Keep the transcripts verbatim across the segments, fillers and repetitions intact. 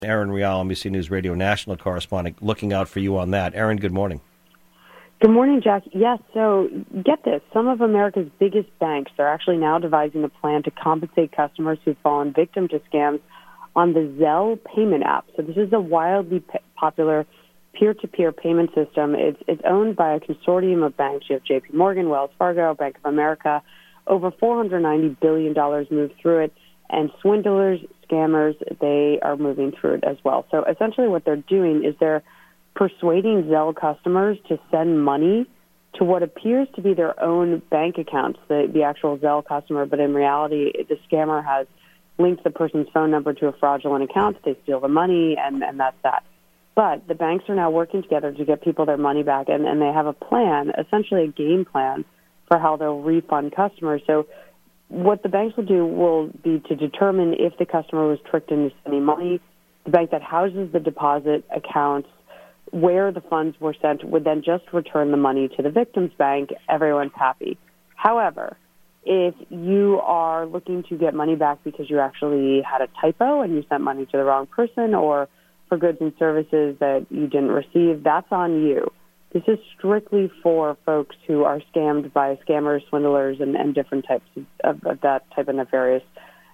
Aaron Real, N B C News Radio national correspondent, looking out for you on that. Aaron, good morning. Good morning, Jack. Yes, so get this. Some of America's biggest banks are actually now devising a plan to compensate customers who've fallen victim to scams on the Zelle payment app. So this is a wildly p- popular peer-to-peer payment system. It's, it's owned by a consortium of banks. You have J P Morgan, Wells Fargo, Bank of America. Over four hundred ninety billion dollars moved through it. And swindlers, scammers, they are moving through it as well. So essentially what they're doing is they're persuading Zelle customers to send money to what appears to be their own bank accounts, the, the actual Zelle customer, but in reality, the scammer has linked the person's phone number to a fraudulent account. They steal the money, and, and that's that. But the banks are now working together to get people their money back, and, and they have a plan, essentially a game plan, for how they'll refund customers. So what the banks will do will be to determine if the customer was tricked into sending money. The bank that houses the deposit accounts, where the funds were sent, would then just return the money to the victim's bank. Everyone's happy. However, if you are looking to get money back because you actually had a typo and you sent money to the wrong person, or for goods and services that you didn't receive, that's on you. This is strictly for folks who are scammed by scammers, swindlers, and, and different types of, of that type of nefarious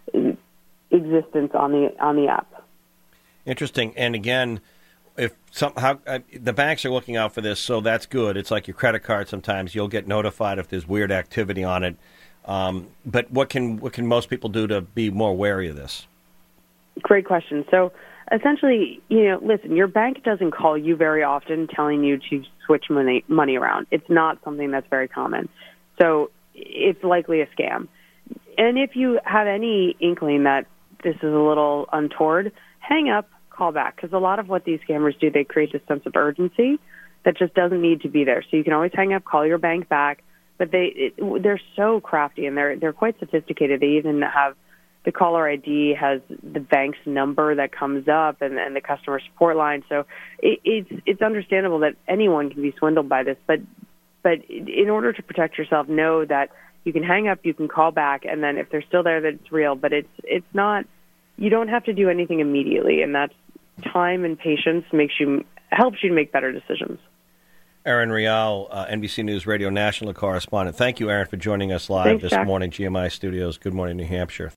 existence on the on the app. Interesting. And again, if somehow uh, the banks are looking out for this, so that's good. It's like your credit card. Sometimes you'll get notified if there's weird activity on it. Um, but what can what can most people do to be more wary of this? Great question. So essentially, you know, listen, your bank doesn't call you very often telling you to switch money money around. It's not something that's very common. So it's likely a scam. And if you have any inkling that this is a little untoward, hang up, call back. Because a lot of what these scammers do, they create this sense of urgency that just doesn't need to be there. So you can always hang up, call your bank back. But they it, they're so crafty, and they're they're quite sophisticated. They even have the caller I D has the bank's number that comes up, and, and the customer support line. So it, it's it's understandable that anyone can be swindled by this. But but in order to protect yourself, know that you can hang up, you can call back, and then if they're still there, that it's real. But it's it's not. You don't have to do anything immediately, and that's time and patience makes you helps you to make better decisions. Aaron Real, uh, N B C News Radio national correspondent. Thank you, Aaron, for joining us live Thanks, this Jack. morning, G M I Studios. Good morning, New Hampshire.